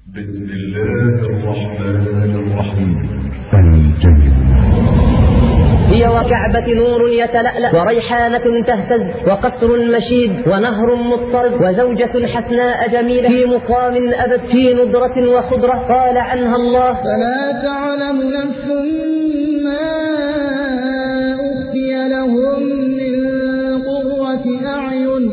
بسم الله الرحمن الرحيم. هي وكعبة نور يتلألأ وريحانة تهتز وقصر مشيد ونهر مضطرب وزوجة حسناء جميلة في مقام أبد في ندرة وخضرة قال عنها الله فلا تعلم نفس ما أخفي لهم من قرة أعين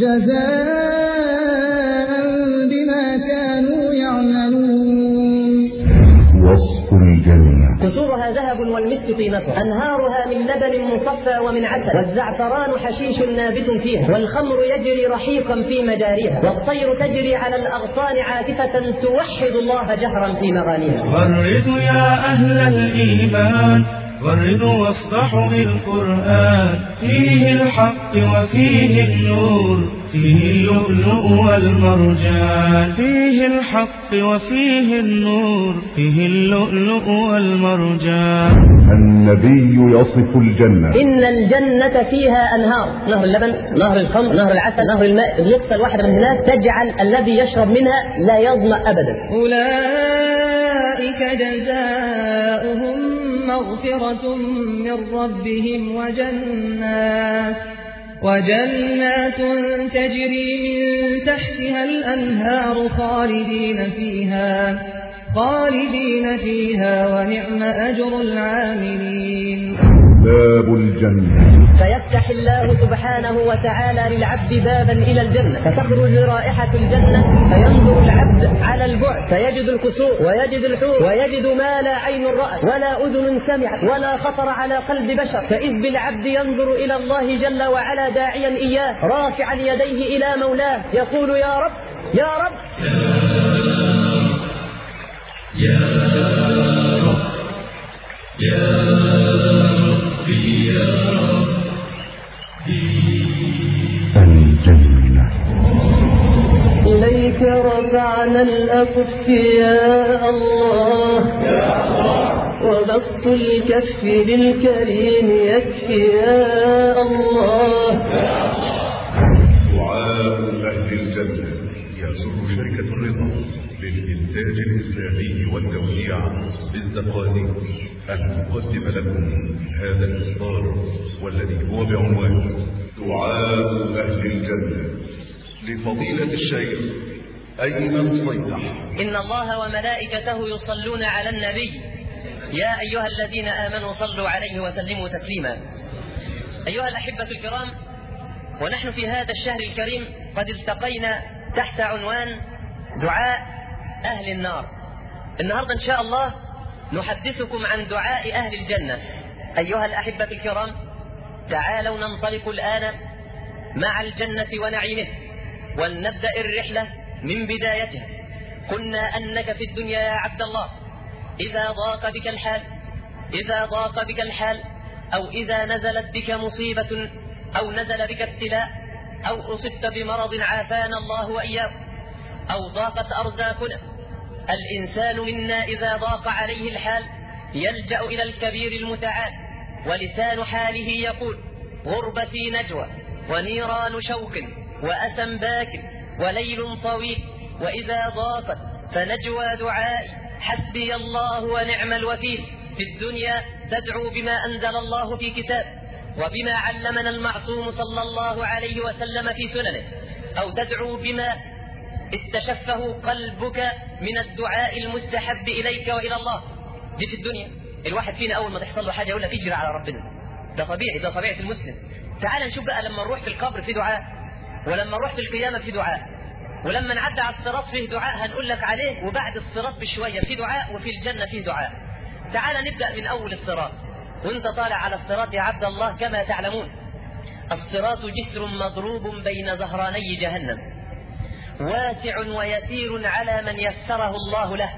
جزاء بما كانوا يعملون. وصف الجنة: قصورها ذهب والمسك طينته، أنهارها من لبن مصفى ومن عسل، والزعفران حشيش نابت فيها، والخمر يجري رحيقا في مجاريها، والطير تجري على الأغصان عاكفة توحد الله جهرا في مغانيها. غردوا يا أهل الإيمان، غردوا واصدحوا بالقرآن، فيه الحق وفيه النور، فيه اللؤلؤ والمرجان، فيه الحق وفيه النور، فيه اللؤلؤ والمرجان. النبي يصف الجنة: إن الجنة فيها أنهار، نهر اللبن، نهر الخمر، نهر العسل، نهر الماء، النقطة الواحدة من هناك تجعل الذي يشرب منها لا يظمأ أبدا. أولئك جزاؤهم مغفرة من ربهم وجنات تجري من تحتها الأنهار خالدين فيها ونعم أجر العاملين. باب الجنة: فيفتح الله سبحانه وتعالى للعبد بابا إلى الجنة، فتخرج رائحة الجنة، فينظر العبد على البعد فيجد القصور ويجد الحور ويجد ما لا عين رأت ولا أذن سمعت ولا خطر على قلب بشر، فإذ بالعبد ينظر إلى الله جل وعلا داعيا إياه رافعا يديه إلى مولاه يقول: يا رب يا رب يا رب يا ربي يا ربي. الجنة: إليك رفعنا الأكف يا الله، وبسط الكف للكريم يكفي يا الله. دعاء أهل الجنة. يسر شركة الرضا للإنتاج الإسلامي والتوزيع بالزقازيق أن تقدم لكم هذا الإصدار، والذي هو بعنوان دعاء أهل الجنة، لفضيلة الشيخ أيمن صيدح. إن الله وملائكته يصلون على النبي يا أيها الذين آمنوا صلوا عليه وسلموا تسليما. أيها الأحبة الكرام، ونحن في هذا الشهر الكريم قد التقينا تحت عنوان دعاء أهل النار. النهاردة إن شاء الله نحدثكم عن دعاء أهل الجنة. أيها الأحبة الكرام، تعالوا ننطلق الآن مع الجنة ونعيمه، ولنبدأ الرحلة من بدايتها. قلنا أنك في الدنيا يا عبد الله إذا ضاق بك الحال أو إذا نزلت بك مصيبة أو نزل بك ابتلاء أو أصبت بمرض عافانا الله وإياكم أو ضاقت أرزاقنا، الإنسان منا إذا ضاق عليه الحال يلجأ إلى الكبير المتعال، ولسان حاله يقول: غربتي نجوى ونيران شوق وأسى باك وليل طويل، وإذا ضاقت فنجوى دعائي حسبي الله ونعم الوكيل. في الدنيا تدعو بما أنزل الله في كتاب وبما علمنا المعصوم صلى الله عليه وسلم في سننه، أو تدعو بما استشفه قلبك من الدعاء المستحب إليك وإلى الله. دي في الدنيا. الواحد فينا أول ما تحصل له حاجة يقول لك اجري على ربنا، ده طبيعي، ده طبيعة المسلم. تعال نشوف بقى لما نروح في القبر في دعاء، ولما نروح في القيامة في دعاء، ولما نعدي على الصراط فيه دعاء هنقول لك عليه، وبعد الصراط بشوية في دعاء، وفي الجنة فيه دعاء. تعال نبدأ من أول الصراط. وانت طالع على الصراط يا عبد الله كما تعلمون الصراط جسر مضروب بين ظهراني جهنم، واسع ويسير على من يسره الله له،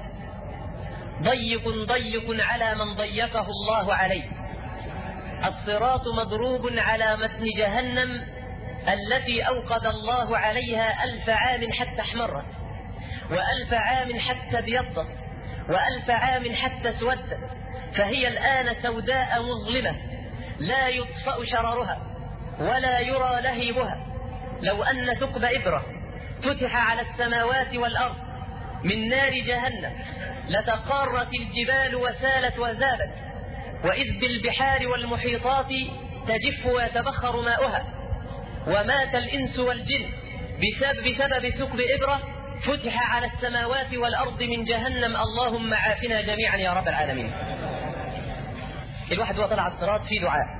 ضيق على من ضيقه الله عليه. الصراط مضروب على متن جهنم التي أوقد الله عليها 1000 عام حتى احمرت، و1000 عام حتى ابيضت، و1000 عام حتى اسودت، فهي الآن سوداء مظلمة لا يطفأ شررها ولا يرى لهيبها. لو أن ثقب إبرة فتح على السماوات والأرض من نار جهنم لتقارت الجبال وسالت وذابت، وإذ بالبحار والمحيطات تجف ويتبخر ماؤها، ومات الإنس والجن بسبب ثقب إبرة فتح على السماوات والأرض من جهنم. اللهم عافنا جميعا يا رب العالمين. الواحد وطلع الصراط في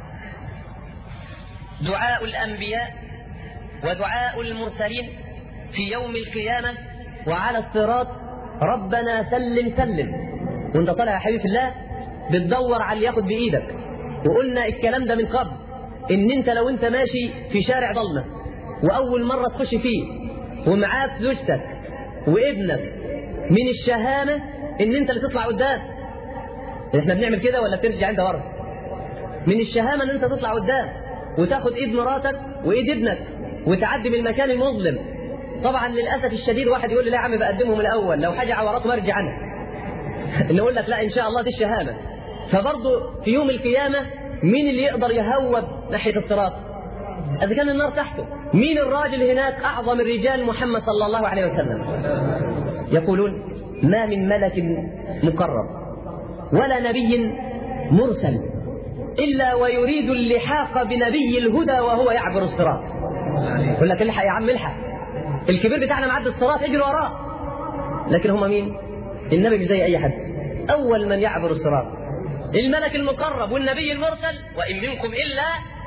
دعاء الأنبياء ودعاء المرسلين في يوم القيامة وعلى الصراط: ربنا سلم سلم. وانت طالع يا حبيب الله بتدور على اللي ياخد بإيدك. وقلنا الكلام ده من قبل، ان انت لو انت ماشي في شارع ضلمة وأول مرة تخش فيه ومعاك زوجتك وابنك، من الشهامة ان انت اللي تطلع قدام. احنا بنعمل كده ولا بترجع انت ورا؟ من الشهامة ان انت تطلع قدام وتاخد ايد مراتك وايد ابنك وتعدي من المكان المظلم. طبعا للأسف الشديد واحد يقول لي لا يا عم بقدمهم الأول، لو حاجة عوراتهم ارجع عنها. اللي يقول لك لا إن شاء الله دي الشهامة. فبرضه في يوم القيامة مين اللي يقدر يهوب ناحية الصراط؟ إذا كان النار تحته، مين الراجل هناك؟ أعظم الرجال محمد صلى الله عليه وسلم. يقولون: ما من ملك مقرب ولا نبي مرسل إلا ويريد اللحاق بنبي الهدى وهو يعبر الصراط. يقول لك الحق يا عم الحق، الكبير بتاعنا معدي الصراط اجري وراه. لكن هم مين؟ النبي مش زي أي حد، أول من يعبر الصراط الملك المقرب والنبي المرسل. وإن منكم إلا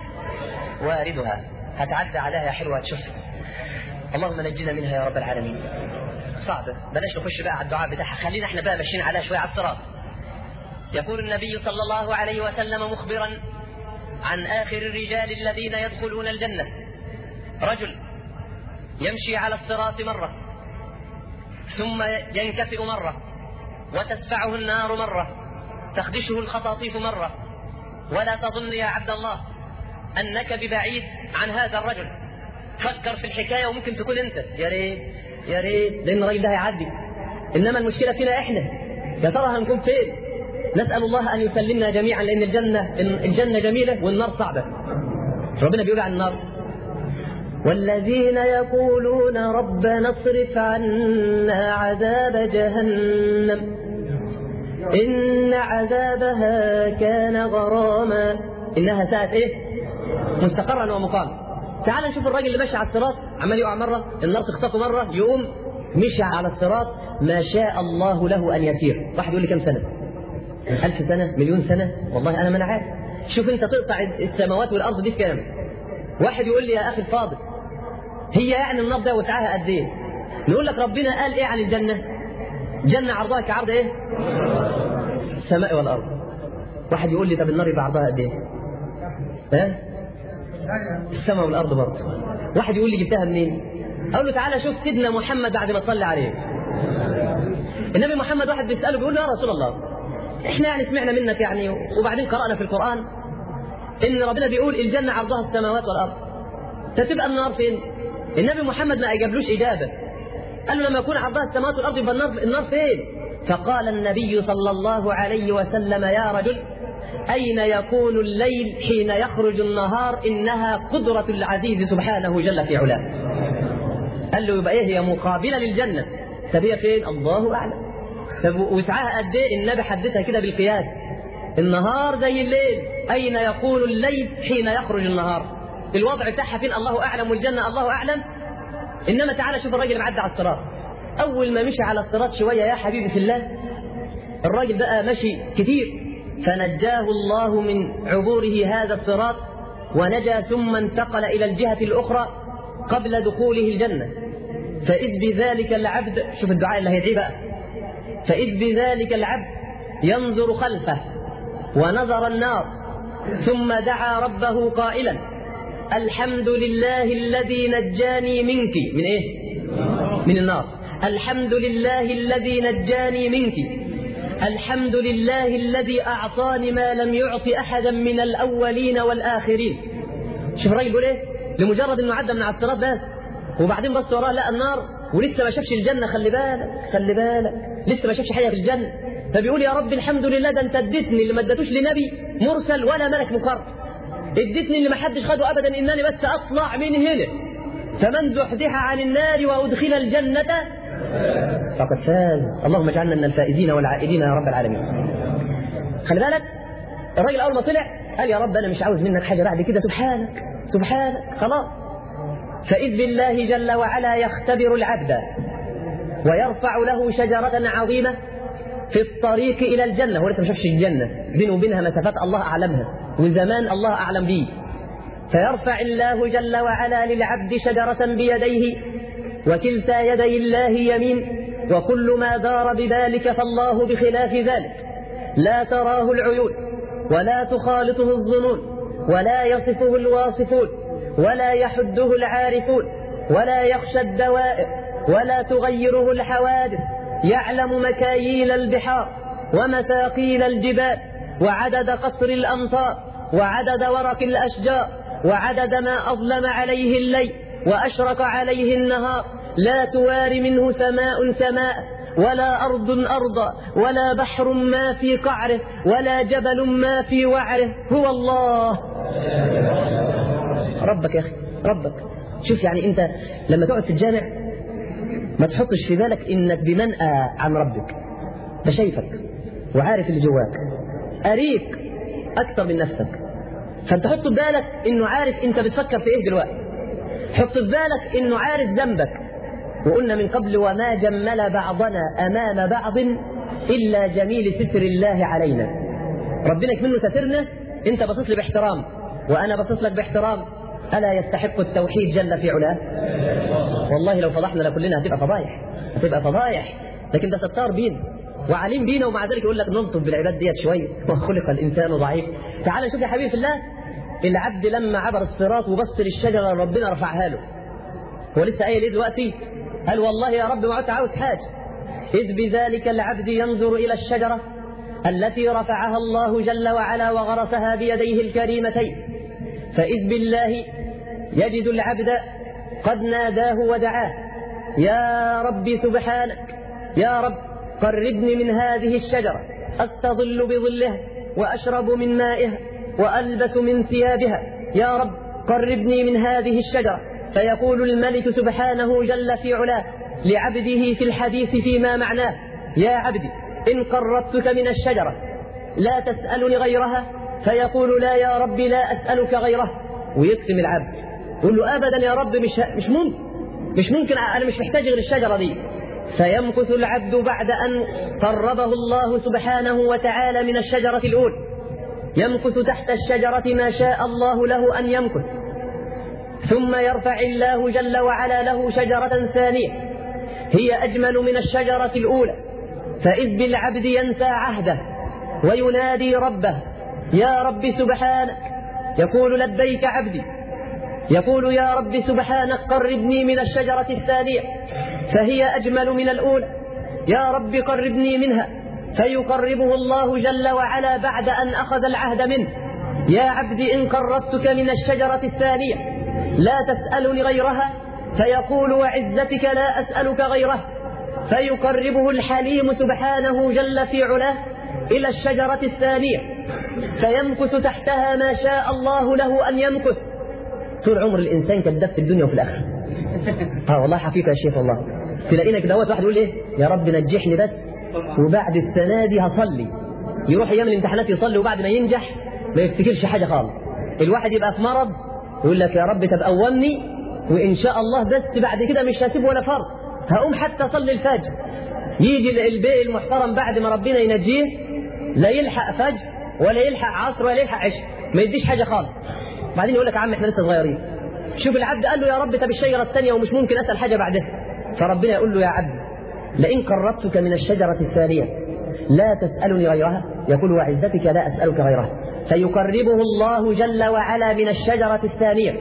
واردها. هتعدى عليها يا حلوة تشوفها. اللهم نجينا منها يا رب العالمين. صعبة، بلاش نخش بقى على الدعاء بتاعها، خلينا احنا بقى ماشيين عليها شوية على الصراط. يقول النبي صلى الله عليه وسلم مخبرا عن آخر الرجال الذين يدخلون الجنة: رجل يمشي على الصراط مرة ثم ينكفئ مرة، وتسفعه النار مرة، تخدشه الخطاطيف مرة، ولا تظن يا عبد الله أنك ببعيد عن هذا الرجل. فكر في الحكاية وممكن تكون أنت. يا ريت يا ريت، لأن الراجل ده هيعدي. إنما المشكلة فينا إحنا، يا ترى هنكون فين؟ نسأل الله أن يسلمنا جميعا، لأن الجنة جميلة والنار صعبة. ربنا بيقول عن النار: والذين يقولون ربنا اصرف عنا عذاب جهنم إن عذابها كان غراما إنها ساءت إيه؟ مستقرا ومقاما. تعال نشوف الراجل اللي ماشي على الصراط عمال يقع مرة، النار تخطفه مرة، يقوم مشى على الصراط ما شاء الله له أن يسير. واحد يقول لي كم سنة؟ 1000 سنة؟ مليون سنة؟ والله أنا ما عارف. شوف أنت تقطع السماوات والأرض دي في كام؟ واحد يقول لي يا أخي الفاضل، هي يعني النار ده وسعها قد إيه؟ نقول لك ربنا قال إيه عن الجنة؟ جنة عرضها كعرض إيه؟ السماء والأرض. واحد يقول لي طب النار يبقى عرضها قد إيه؟ ها؟ السماء والأرض برضه. واحد يقول لي جبتها منين؟ أقول له تعالى شوف سيدنا محمد بعد ما تصلي عليه. النبي محمد واحد بيسأله بيقول له يا رسول الله إحنا يعني سمعنا منك يعني وبعدين قرأنا في القرآن إن ربنا بيقول الجنة عرضها السماوات والأرض، فتبقى النار فين؟ النبي محمد ما أجابلوش إجابة. قال له لما يكون عرضها السماوات والأرض يبقى النار فين؟ فقال النبي صلى الله عليه وسلم: يا رجل أين يكون الليل حين يخرج النهار؟ إنها قدرة العزيز سبحانه جل في علاه. قال له يبقى إيه؟ هي مقابلة للجنة. طب هي فين؟ الله أعلم. طب وسعها قد إيه؟ النبي حددها كده بالقياس، النهار زي الليل. أين يكون الليل حين يخرج النهار؟ الوضع بتاعها فين؟ الله أعلم. والجنة الله أعلم. إنما تعالى شوف الراجل معدي على الصراط. أول ما مشي على الصراط شوية يا حبيبي في الله، الراجل بقى مشي كتير، فنجاه الله من عبوره هذا الصراط ونجا، ثم انتقل إلى الجهة الأخرى قبل دخوله الجنة. فإذ بذلك العبد، شوف الدعاء اللي هيدعيه بقى، فإذ بذلك العبد ينظر خلفه ونظر النار، ثم دعا ربه قائلا: الحمد لله الذي نجاني منك. من إيه؟ من النار. الحمد لله الذي نجاني منك، الحمد لله الذي أعطاني ما لم يعط أحدا من الأولين والآخرين. شوف الراجل بيقول إيه؟ لمجرد أنه عدى من على الصراط بس، وبعدين بص وراه لقى النار ولسه ما شافش الجنة. خلي بالك خلي بالك، لسه ما شافش حاجة في الجنة. فبيقول يا رب الحمد لله، ده أنت اديتني اللي ما ادتوش لنبي مرسل ولا ملك مقرب، اديتني اللي ما حدش خده أبدا، إنني بس أطلع من هنا. فمن زحزح عن النار وأدخل الجنة فقد فاز. اللهم اجعلنا من الفائزين والعائدين يا رب العالمين. خلي بالك الراجل أول ما طلع قال يا رب أنا مش عاوز منك حاجة بعد كده، سبحانك سبحانك خلاص. فإذ بالله جل وعلا يختبر العبد ويرفع له شجرة عظيمة في الطريق إلى الجنة. هو لسه ما شافش الجنة، بينه وبينها مسافات الله أعلمها وزمان الله أعلم به. فيرفع الله جل وعلا للعبد شجرة بيديه، وكلتا يدي الله يمين، وكل ما دار بذلك فالله بخلاف ذلك، لا تراه العيون ولا تخالطه الظنون ولا يصفه الواصفون ولا يحده العارفون ولا يخشى الدوائر ولا تغيره الحوادث، يعلم مكاييل البحار ومثاقيل الجبال وعدد قطر الأمطار وعدد ورق الأشجار وعدد ما أظلم عليه الليل وأشرق عليه النهار، لا تواري منه سماء سماء ولا أرض أرضا ولا بحر ما في قعره ولا جبل ما في وعره. هو الله ربك يا أخي ربك. شوف يعني أنت لما تقعد في الجامع ما تحطش في بالك إنك بمنأى عن ربك، ده شايفك وعارف اللي جواك، أريك أكثر من نفسك. فأنت حط في بالك إنه عارف أنت بتفكر في إيه دلوقتي، حط في بالك إنه عارف ذنبك. وقلنا من قبل وما جمل بعضنا أمام بعض إلا جميل ستر الله علينا. ربنا يكمله سترنا، أنت بصيت لي باحترام وأنا بصيت لك باحترام، ألا يستحق التوحيد جل في علاه؟ والله لو فضحنا لكلنا هتبقى فضايح، هتبقى فضايح. لكن ده ستار بينا وعليم بينا، ومع ذلك يقول لك نلطف بالعباد ديت شوية، وخلق الإنسان ضعيف. تعال نشوف يا حبيبي في الله، العبد لما عبر الصراط وبص للشجرة ربنا رفعها له، هو لسه قايل ايه دلوقتي؟ قال والله يا رب ما عدت عاوز حاجة. إذ بذلك العبد ينظر إلى الشجرة التي رفعها الله جل وعلا وغرسها بيديه الكريمتين، فإذ بالله يجد العبد قد ناداه ودعاه: يا رب سبحانك، يا رب قربني من هذه الشجرة أستظل بظلها وأشرب من مائها وألبس من ثيابها، يا رب قربني من هذه الشجرة. فيقول الملك سبحانه جل في علاه لعبده في الحديث فيما معناه: يا عبدي إن قربتك من الشجرة لا تسألني غيرها. فيقول: لا يا رب لا أسألك غيره. ويقسم العبد يقول له: أبدا يا رب مش ممكن أنا مش محتاج غير الشجرة دي. فيمكث العبد بعد أن قربه الله سبحانه وتعالى من الشجرة الأولى، يمكث تحت الشجرة ما شاء الله له أن يمكث، ثم يرفع الله جل وعلا له شجرة ثانية هي أجمل من الشجرة الأولى. فإذ بالعبد ينسى عهده وينادي ربه: يا رب سبحانك، يقول: لبيك عبدي، يقول: يا رب سبحانك قربني من الشجرة الثانية فهي أجمل من الأولى، يا رب قربني منها. فيقربه الله جل وعلا بعد أن أخذ العهد منه: يا عبدي إن قربتك من الشجرة الثانية لا تسألني غيرها. فيقول: وعزتك لا أسألك غيره. فيقربه الحليم سبحانه جل في علاه إلى الشجرة الثانية، فيمكث تحتها ما شاء الله له أن يمكث. طول عمر الإنسان كذاب في الدنيا وفي الآخرة. والله حقيقة يا شيخ، والله تلاقينا كده واحد يقول إيه: يا رب نجحني بس وبعد السنة دي هصلي. يروح أيام الامتحانات يصلي وبعد ما ينجح ما يفتكرش حاجة خالص. الواحد يبقى في مرض يقول لك: يا رب طب قومني وإن شاء الله بس بعد كده مش هسيب ولا فرض، هقوم حتى أصلي الفجر. يجي البيئي المحترم بعد ما ربنا ينجيه لا يلحق فجر ولا يلحق عصر ولا يلحق عشاء، ما يديش حاجة خالص. بعدين يقول لك: يا عم احنا لسه صغيرين. شوف العبد قال له: يا رب طب الشجرة الثانية ومش ممكن أسأل حاجة بعدها. فربنا يقول له: يا عبد لئن قربتك من الشجرة الثانية لا تسألني غيرها. يقول: وعزتك لا أسألك غيرها. فيقربه الله جل وعلا من الشجرة الثانية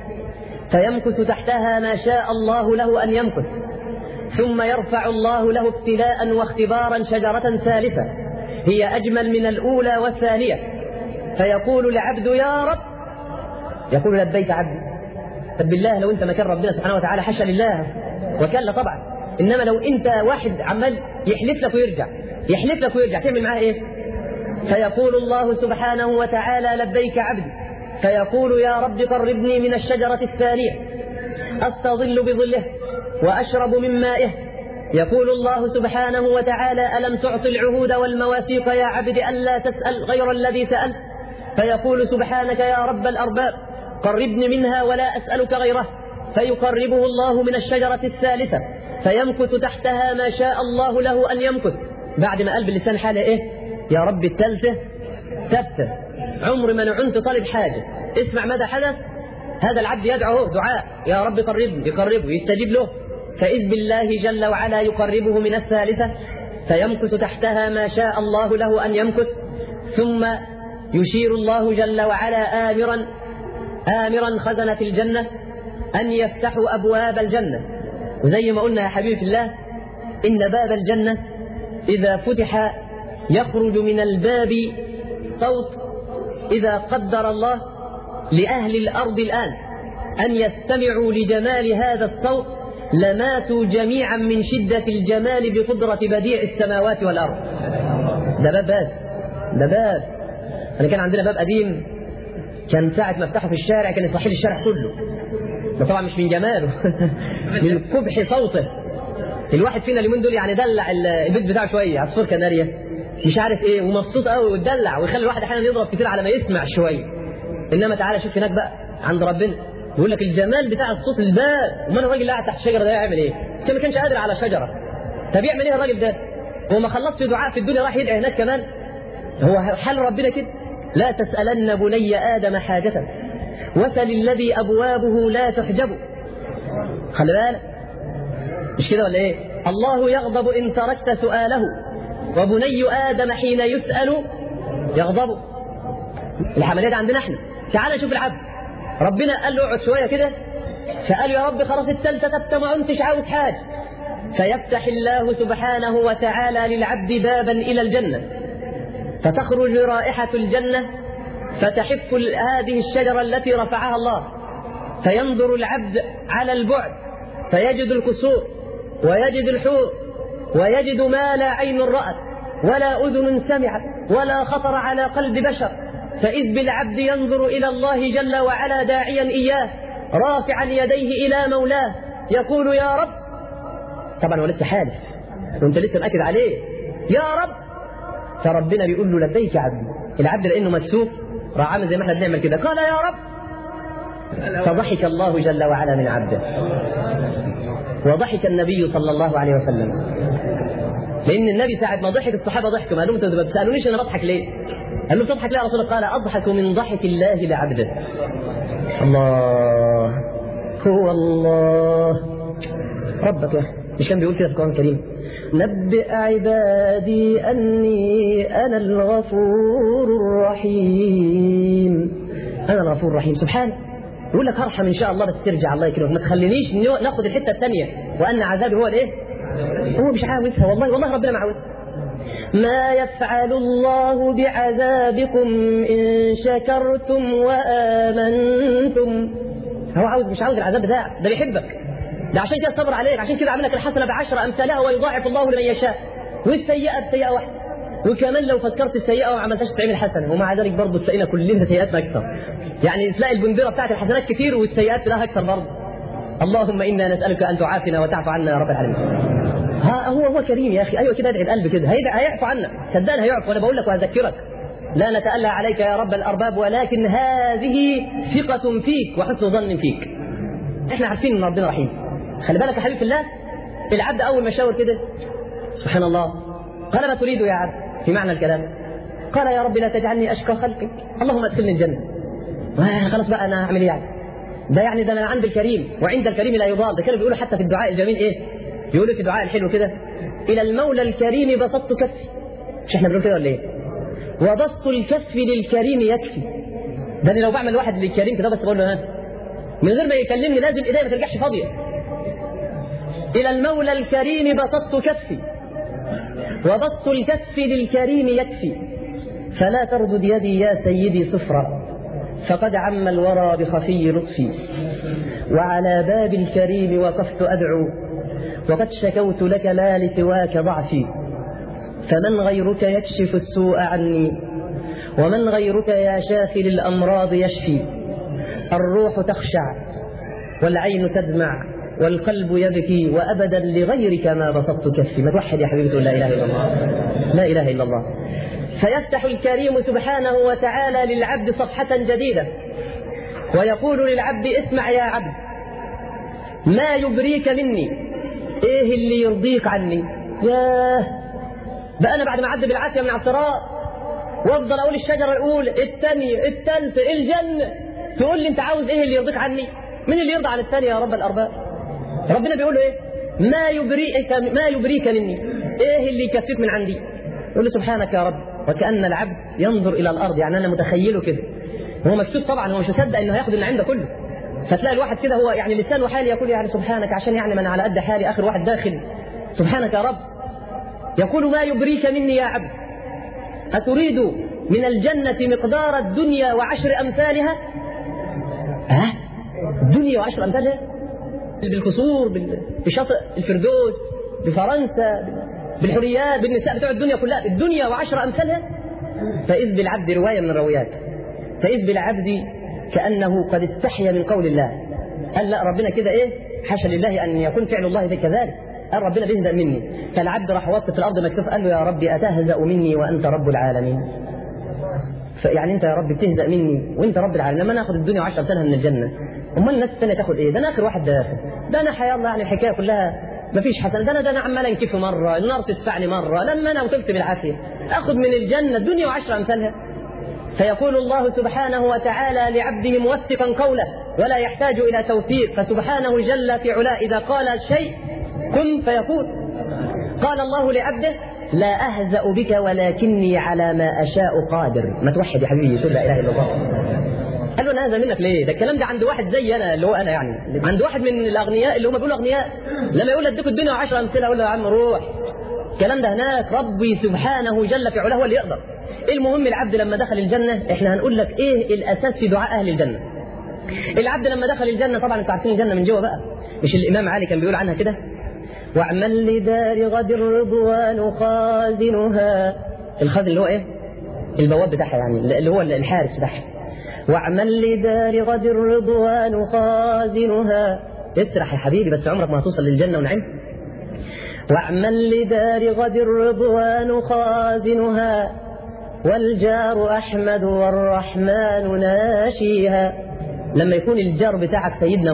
فيمكث تحتها ما شاء الله له أن يمكث، ثم يرفع الله له ابتلاء واختبارا شجرة ثالثة هي أجمل من الأولى والثانية. فيقول العبد: يا رب، يقول: لبيك عبدي. طب بالله لو أنت مكان ربنا سبحانه وتعالى، حاشا لله وكلا طبعا، إنما لو أنت واحد عمال يحلف لك ويرجع يحلف لك ويرجع تعمل معاه إيه؟ فيقول الله سبحانه وتعالى: لبيك عبدي. فيقول: يا رب قربني من الشجرة الثانية أستظل بظله وأشرب من مائه يقول الله سبحانه وتعالى: ألم تعط العهود والمواثيق يا عبد ألا تسأل غير الذي سألت؟ فيقول سبحانك يا رب الأرباب قربني منها ولا أسألك غيره، فيقربه الله من الشجرة الثالثة فيمكث تحتها ما شاء الله له أن يمكث. بعد ما قال باللسان حاله إيه؟ يا رب الثالثة تبتة، عمر ما نعنت طالب حاجة. اسمع ماذا حدث. هذا العبد يدعو دعاء: يا رب قربني، يقربه، يستجيب له، فإذ بالله جل وعلا يقربه من الثالثة فيمكث تحتها ما شاء الله له أن يمكث. ثم يشير الله جل وعلا آمرا خزنة الجنة أن يفتحوا أبواب الجنة. وزي ما قلنا يا حبيبي في الله، إن باب الجنة إذا فتح يخرج من الباب صوت إذا قدر الله لأهل الأرض الآن أن يستمعوا لجمال هذا الصوت لماتوا جميعا من شدة الجمال بقدرة بديع السماوات والأرض. ده باب بس، ده باب. أنا كان عندنا باب قديم كان ساعة ما افتحه في الشارع كان يصحي لي الشارع كله. ده طبعا مش من جماله من قبح صوته. الواحد فينا اليومين دول يعني دلع البيت بتاعه شوية، عصفور كناريا مش عارف ايه، ومبسوط قوي وتدلع، ويخلي الواحد احيانا يضرب كتير على ما يسمع شوية. انما تعالى شوف هناك بقى عند ربنا بيقول لك الجمال بتاع الصوت الباب. وما الراجل اللي قاعد تحت الشجرة ده يعمل ايه؟ كان ما كانش قادر على شجرة. طب يعمل ايه الراجل ده؟ هو ما خلصش دعاء في الدنيا راح يدعي هناك كمان؟ هو حال ربنا كده. لا تسألن بني آدم حاجة وسل الذي أبوابه لا تحجب. خلي بالك مش كده ولا ايه؟ الله يغضب إن تركت سؤاله وبني آدم حين يسأل يغضب. الحملية دي عندنا احنا. تعال نشوف العبد، ربنا قال له اقعد شوية كده، فقال يا رب خلاص التالتة تبت ما انتش عاوز حاجة، فيفتح الله سبحانه وتعالى للعبد بابا إلى الجنة فتخرج رائحة الجنة فتحف هذه الشجرة التي رفعها الله، فينظر العبد على البعد فيجد الكسور ويجد الحور ويجد ما لا عين رأت ولا أذن سمعت ولا خطر على قلب بشر، فإذ بالعبد ينظر إلى الله جل وعلا داعيا إياه رافعا يديه إلى مولاه يقول يا رب. طبعا هو لسه حالف وانت لسه مأكد عليه يا رب، فربنا بيقول له لبيك يا عبدي. العبد لأنه مكسوف راح عامل زي ما احنا بنعمل كده، قال يا رب، فضحك الله جل وعلا من عبده وضحك النبي صلى الله عليه وسلم. لأن النبي ساعة ما ضحك الصحابة ضحكوا، قالوا انتوا ما بتسألونيش أنا بضحك ليه؟ قال له تضحك ليه يا رسول الله؟ قال أضحك من ضحك الله لعبده. الله هو الله ربك. مش كان بيقول كده في القرآن الكريم؟ نبئ عبادي أني أنا الغفور الرحيم. أنا الغفور الرحيم. سبحانه يقول لك هرحم إن شاء الله بس ترجع الله يكرمك، ما تخلينيش ناخد الحتة الثانية وأن عذابي هو الإيه؟ هو مش عاوزها والله ربنا ما عاوزها. ما يفعل الله بعذابكم إن شكرتم وآمنتم. هو مش عاوز العذاب بتاعك، ده بيحبك، ده عشان كده صبر عليك، عشان كده عمل لك الحسنة ب10 أمثالها ويضاعف الله لمن يشاء، والسيئة بسيئة واحدة. وكمان لو فكرت السيئة وما عملتهاش تعمل حسنة، ومع ذلك برضه تلاقينا كلنا سيئاتنا أكثر. يعني تلاقي البندرة بتاعت الحسنات كتير والسيئات لها أكثر برضه. اللهم إنا نسألك أن تعافنا وتعفو عنا يا رب العالمين. هو كريم يا أخي. أيوة كده ادعي القلب كده هيعفو عنا، صدقني هيعفو. وأنا بقول لك وأذكرك لا نتألى عليك يا رب الأرباب، ولكن هذه ثقة فيك وحسن ظن فيك. إحنا عارفين إن ربنا رحيم. خلي بالك يا حبيبي في الله، العبد أول ما شاور كده سبحان الله قال ما تريد يا عبد في معنى الكلام؟ قال يا رب لا تجعلني أشقى خلقك، اللهم ادخلني الجنة. خلاص بقى أنا أعمل إيه يعني؟ ده أنا عند الكريم وعند الكريم لا يضال. ده كانوا بيقولوا حتى في الدعاء الجميل إيه؟ بيقولوا في الدعاء الحلو كده إلى المولى الكريم بسطت كفي. مش إحنا بنقول كده ولا إيه؟ وبسط الكف للكريم يكفي. ده أنا لو بعمل واحد للكريم كده بس بقول له ها من غير ما يكلمني لازم إيديا ما ترجعش فاضية. إلى المولى الكريم بسطت كفي وبسط الكف للكريم يكفي، فلا تردد يدي يا سيدي صفرا فقد عم الورى بخفي لطفي، وعلى باب الكريم وقفت أدعو وقد شكوت لك لا لسواك ضعفي، فمن غيرك يكشف السوء عني ومن غيرك يا شافي للأمراض يشفي. الروح تخشع والعين تدمع والقلب يبكي وأبدا لغيرك ما بسطت كفي. ما توحد يا حبيبي تقول لا إله إلا الله، لا إله إلا الله. فيفتح الكريم سبحانه وتعالى للعبد صفحة جديدة ويقول للعبد اسمع يا عبد ما يبريك مني، ايه اللي يرضيك عني. ياه بقى انا بعد ما اعدي بالعافيه من على الصراط وافضل اقول الشجره الاولى الثانيه الثالثه الجنه، تقول لي انت عاوز ايه اللي يرضيك عني؟ مين اللي يرضى عن الثانيه يا رب الارباب؟ ربنا بيقول له ايه؟ ما يبريك مني، ايه اللي يكفيك من عندي؟ يقول له سبحانك يا رب. وكأن العبد ينظر الى الارض، يعني انا متخيله كده هو مكسوف طبعا، هو مش مصدق انه هياخد اللي عنده كله. فتلاقي الواحد كده هو يعني لسانه حالي يقول يعني سبحانك، عشان يعني من على قد حالي اخر واحد داخل. سبحانك يا رب. يقول ما يبريك مني يا عبد، أتريد من الجنة مقدار الدنيا و10 أمثالها؟ الدنيا و10 أمثالها بالقصور بشاطئ الفردوس بفرنسا بالحريات بالنساء بتوع الدنيا كلها، الدنيا و10 أمثالها. فإذ بالعبد رواية من الروايات، فإذ بالعبد كأنه قد استحيا من قول الله، قال لا ربنا كده إيه حاشا لله أن يكون فعل الله في كذلك، قال ربنا بيهزأ مني. فالعبد راح وقف في الأرض مكسوف قال له يا ربي أتهزأ مني وأنت رب العالمين؟ فيعني أنت يا رب بتهزأ مني وأنت رب العالمين، لما ناخذ الدنيا 10 سنة من الجنة، أمال الناس الثانية تاخذ إيه؟ ده أنا آخر واحد داخل، ده أنا حيا الله يعني الحكاية كلها مفيش حسنة، ده أنا عمال أنكف مرة، النار تدفعني مرة، لما أنا وصلت بالعافية آخذ من الجنة الدنيا و10 أمثالها. فيقول الله سبحانه وتعالى لعبده موثقا قوله ولا يحتاج إلى توثيق، فسبحانه جل في علاه إذا قال شيء كن فيكون. قال الله لعبده لا أهزأ بك ولكني على ما أشاء قادر. ما توحد يا حبيبي تقول لا إله إلا الله. قال له أنا أهزأ منك ليه؟ ده الكلام ده عند واحد زي أنا اللي هو أنا، يعني عند واحد من الأغنياء اللي هم بيقولوا أغنياء، لما يقول اديك الدنيا 10 أمثلة أقول له يا عم روح، الكلام ده هناك ربي سبحانه جل في علاه هو اللي يقدر. المهم العبد لما دخل الجنة، احنا هنقول لك ايه الأساس في دعاء أهل الجنة. العبد لما دخل الجنة طبعا انتوا عارفين الجنة من جوه بقى، مش الإمام علي كان بيقول عنها كده واعمل لدار غد الرضوان خازنها، الخازن اللي هو ايه البواب بتاعها يعني اللي هو الحارس بتاعها. واعمل لدار غد الرضوان خازنها، اسرح يا حبيبي بس عمرك ما هتوصل للجنة ونعم. واعمل لدار غد الرضوان خازنها والجار أحمد والرحمن ناشيها. لما يكون الجار بتاعك سيدنا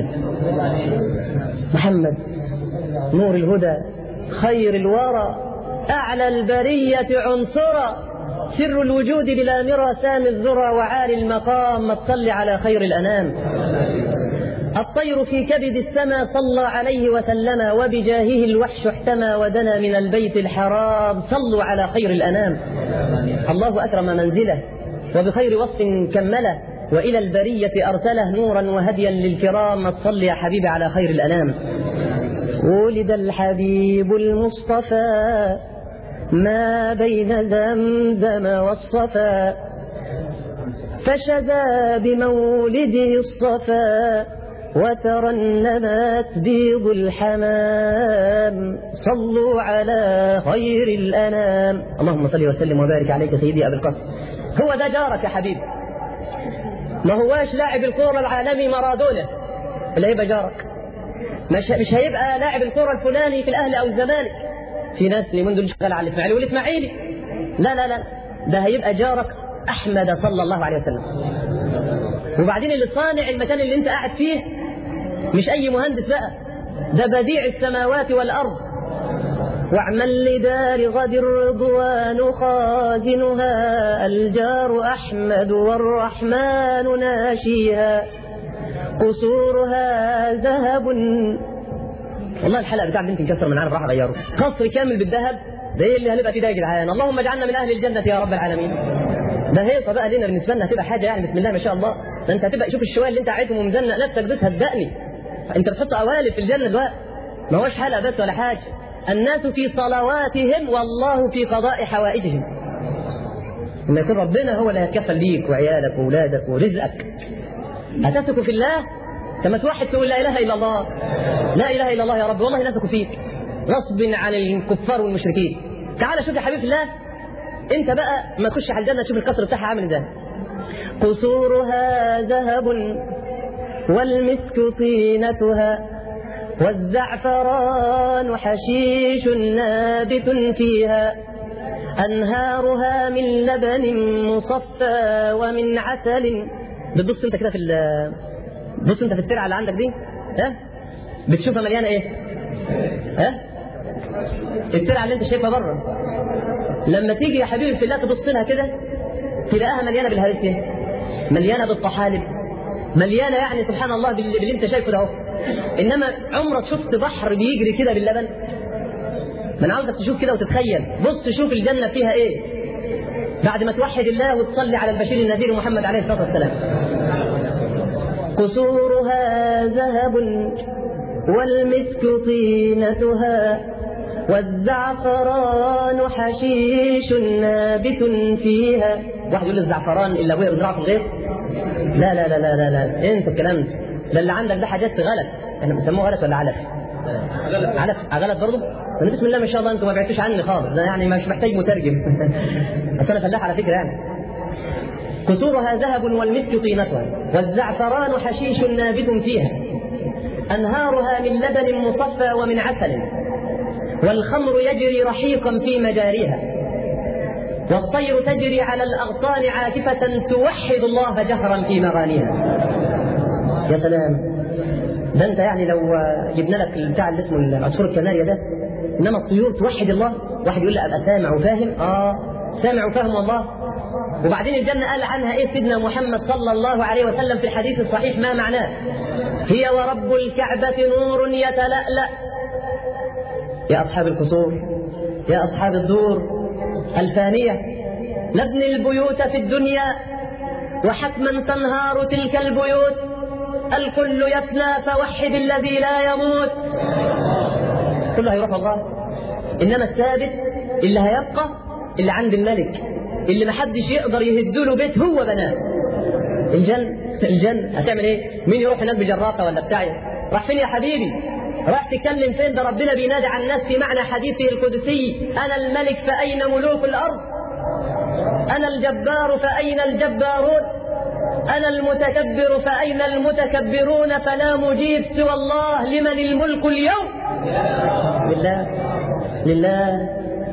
محمد نور الهدى خير الورى أعلى البرية عنصرا سر الوجود بلا مرى سامي الذرى وعالي المقام ما تصلي على خير الأنام. الطير في كبد السماء صلى عليه وسلم وبجاهه الوحش احتمى ودنا من البيت الحرام صلوا على خير الأنام. الله أكرم منزله وبخير وصف كمله وإلى البرية أرسله نورا وهديا للكرام ما تصلي يا حبيبي على خير الأنام. ولد الحبيب المصطفى ما بين زمزم والصفا فشذا بمولده الصفا وترنمت بيض الحمام صلوا على خير الأنام. اللهم صل وسلم وبارك عليك سيدي أبي القاسم. هو ده جارك يا حبيبي، ما هواش لاعب الكورة العالمي مارادونا اللي هيبقى جارك، مش هيبقى لاعب الكورة الفلاني في الأهلي أو الزمالك، في ناس اللي من دول شغال على الإسماعيلي والإسماعيلي، لا لا لا، ده هيبقى جارك أحمد صلى الله عليه وسلم. وبعدين اللي صانع المكان اللي انت قاعد فيه مش أي مهندس بقى، ده بديع السماوات والأرض. واعمل لدار غد الرضوان خازنها الجار أحمد والرحمن ناشيها قصورها ذهب. والله الحلقة بتاع بنتي انكسر من عالم راح غيره، قصر كامل بالذهب، ده ايه اللي هنبقى فيه ده يا جدعان؟ اللهم اجعلنا من أهل الجنة يا رب العالمين. ده هيصة بقى لنا بالنسبة لنا هتبقى حاجة يعني بسم الله ما شاء الله. ده انت هتبقى شوف الشوية اللي انت قاعدهم ومزنق نفسك بس هتدقني، انت بتحط قوالب في الجنة دلوقتي، ما هوش حلقة بس ولا حاجة. الناس في صلواتهم والله في قضاء حوائجهم. لما يكون ربنا هو اللي هيتكفل ليك وعيالك وأولادك ورزقك، هتثق في الله كما توحد تقول لا إله إلا الله، لا إله إلا الله يا رب والله نثق فيك غصب عن الكفار والمشركين. تعال شوف يا حبيب الله انت بقى ما تخش على الجنة تشوف القصر بتاعها عامل ازاي. قصورها ذهب والمسك طينتها والزعفران حشيش نابت فيها أنهارها من لبن مصفى ومن عسل. بتبص انت كده بص انت في الترعة اللي عندك دي، ها بتشوفها مليانة ايه؟ ها الترعة اللي انت شايفها بره، لما تيجي يا حبيبي في الله تبص لها كده تلاقيها مليانة بالهرسية، مليانة بالطحالب، مليانة يعني سبحان الله باللي انت شايفه ده اهو. انما عمرك شفت بحر بيجري كده باللبن؟ ما انا عاوزك تشوف كده وتتخيل. بص شوف الجنة فيها ايه بعد ما توحد الله وتصلي على البشير النذير محمد عليه الصلاة والسلام. قصورها ذهب والمسك طينتها والزعفران حشيش نابت فيها. واحد يقول الزعفران اللي ابويا بيزرعه في الغيط؟ لا لا لا لا لا لا، انت الكلام ده اللي عندك ده حاجات غلط. احنا بنسموه غلط ولا علف؟ علف. غلط برضه؟ انا بسم الله ما شاء الله انتوا ما بعتوش عني خالص، ده يعني مش محتاج مترجم. بس انا فلاح على فكره يعني. قصورها ذهب والمسك طينتها والزعفران حشيش نابت فيها أنهارها من لبن مصفى ومن عسل والخمر يجري رحيقا في مجاريها والطير تجري على الأغصان عاكفة توحد الله جهرا في مغانيها. يا سلام، ده انت يعني لو جبنا لك بتاع اللي اسمه العصفور الكناريا ده، انما الطيور توحد الله. واحد يقول لي ابقى سامع وفاهم، سامع وفاهم والله. وبعدين الجنة قال عنها ايه سيدنا محمد صلى الله عليه وسلم في الحديث الصحيح ما معناه؟ هي ورب الكعبة نور يتلألأ. يا أصحاب القصور، يا أصحاب الدور الفانية، نبني البيوت في الدنيا وحتما تنهار تلك البيوت، الكل يفنى فوحد الذي لا يموت. كله هيروح والله، إنما الثابت اللي هيبقى اللي عند الملك اللي محدش يقدر يهدله بيت هو بناه. الجنة هتعمل ايه؟ مين يروح هناك بجراقة ولا بتاعي؟ راح فين يا حبيبي؟ راح تتكلم فين؟ ده ربنا بينادي على الناس في معنى حديثه القدسي: أنا الملك فأين ملوك الأرض؟ أنا الجبار فأين الجبارون؟ أنا المتكبر فأين المتكبرون؟ فلا مجيب سوى الله. لمن الملك اليوم؟ لله لله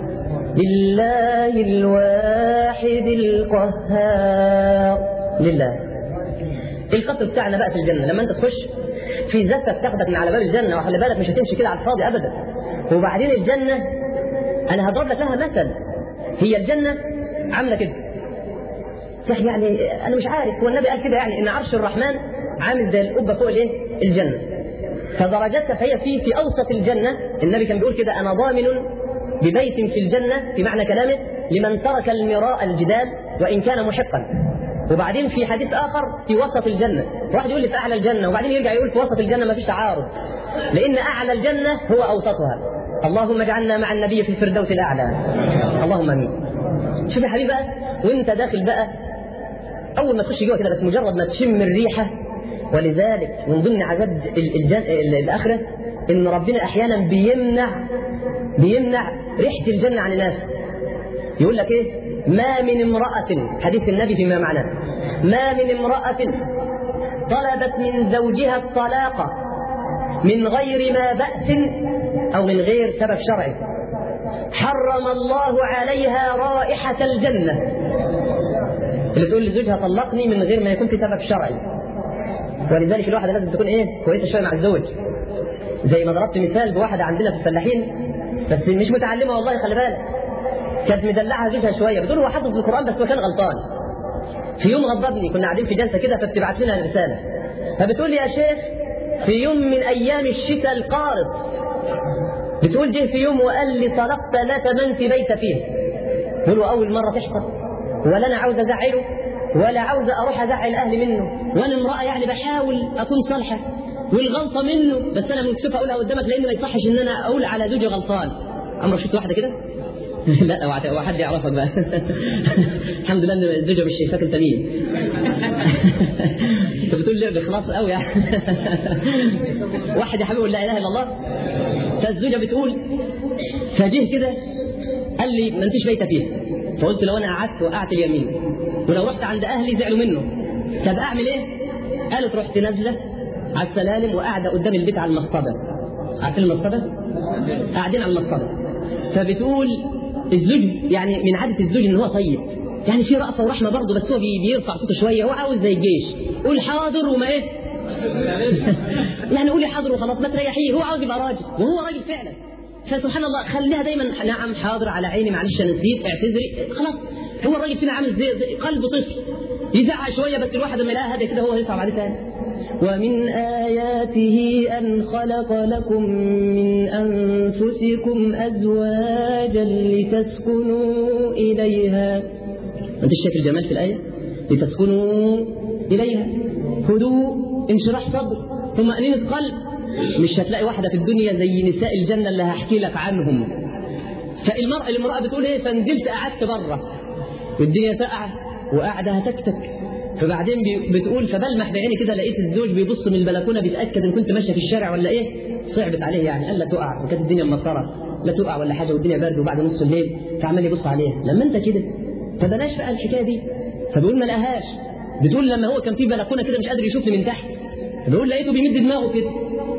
لله الواحد القهار. لله. القصر بتاعنا بقى في الجنة لما انت تخش في زفة تاخدك من على باب الجنة، وخلي بالك مش هتمشي كده على الفاضي ابدا. وبعدين الجنة انا هضرب لك لها مثل. هي الجنة عاملة كده يعني، انا مش عارف، هو النبي قال كده يعني ان عرش الرحمن عامل زي القبة فوق الايه؟ الجنة. فدرجاتها فهي في اوسط الجنة. النبي كان بيقول كده: انا ضامن ببيت في الجنة، في معنى كلامه لمن ترك المراء الجدال وإن كان محقا. وبعدين في حديث آخر في وسط الجنة، واحد يقول لي في أعلى الجنة وبعدين يرجع يقول في وسط الجنة. ما فيش تعارض، لأن أعلى الجنة هو أوسطها. اللهم اجعلنا مع النبي في الفردوس الأعلى، اللهم آمين. شوف يا حبيبي بقى، وانت داخل بقى أول ما تخش جوه كده بس مجرد ما تشم الريحة. ولذلك من ضمن عذاب الآخرة إن ربنا أحيانا بيمنع ريحة الجنة عن الناس. يقول لك إيه؟ ما من امرأة، حديث النبي فيما معناه، ما من امرأة طلبت من زوجها الطلاق من غير ما بأس أو من غير سبب شرعي حرم الله عليها رائحة الجنة. اللي تقول لزوجها طلقني من غير ما يكون في سبب شرعي. ولذلك الواحدة لازم تكون إيه؟ كويسة شوية مع الزوج. زي ما ضربت مثال بواحدة عندنا في الفلاحين بس مش متعلمة والله، خلي بالك، كانت مدلعها زوجها شوية، بتقول هو حافظ القرآن بس هو كان غلطان. في يوم غضبني، كنا قاعدين في جلسة كده فبتبعت لنا رسالة، فبتقول لي: يا شيخ في يوم من أيام الشتاء القارص، بتقول جه في يوم وقال لي طلقت لا تمنت بيت فيه. بقول له أول مرة تحصل، ولا أنا عاوز أزعله ولا عاوز أروح أزعل أهلي منه، وأنا امرأة يعني بحاول أكون صالحة والغلطة منه، بس أنا مكسوفة أقولها قدامك لأن ما يصحش إن أنا أقول على زوجي غلطان. عمرك شفت واحدة كده؟ لا وحد يعرفك بقى. الحمد لله ان الزوجة مش شايفاك انت مين. انت بتقول لي بإخلاص قوي يعني. واحد يا حبيبي لا اله الا الله، فالزوجة بتقول فجه كده قال لي ما انتش بايته فيها، فقلت لو انا قعدت وقعت اليمين ولو رحت عند اهلي زعلوا منه، طب اعمل ايه؟ قالت رحت نازله على السلالم وقاعده قدام البيت على المصطبه، عارفين المصطبة؟ قاعدين على المصطبة، فبتقول الزوج يعني من عادة الزوج ان هو طيب، يعني في رأفة ورحمة برضه، بس هو بيرفع صوته شوية، هو عاوز زي الجيش، قول حاضر وما ايه يعني قولي حاضر وخلاص، ما تريحيه، هو عاوز يبقى راجل وهو راجل فعلا. فسبحان الله خليها دايما نعم حاضر على عيني معلش انا نسيت اعتذري خلاص. هو الراجل فينا عامل زي قلب طفل يزعق شويه، بس الواحد لما يلاقيها هذا كده هو هيصعب عليه ثاني. ومن آياته أن خلق لكم من أنفسكم أزواجا لتسكنوا إليها. أنت شايف الجمال في الآية؟ لتسكنوا إليها، هدوء، انشراح صدر، طمأنينة قلب. مش هتلاقي واحدة في الدنيا زي نساء الجنة اللي هحكي لك عنهم. فالمرأة بتقول ايه؟ فنزلت قعدت بره والدنيا ساقعة وقاعدة هتكتك، فبعدين بتقول فبلمح بعيني كده لقيت الزوج بيبص من البلكونة بيتأكد ان كنت ماشية في الشارع ولا ايه. صعبت عليه يعني، قال لا تقع، وكانت الدنيا مطرة، لا تقع ولا حاجة والدنيا برد وبعد نص الليل، فعمال يبص عليها. لما انت كده فبلاش بقى الحكاية دي. فبيقول ما لقاهاش، بتقول لما هو كان في بلكونة كده مش قادر يشوفني من تحت، بيقول لقيته بيمد دماغه كده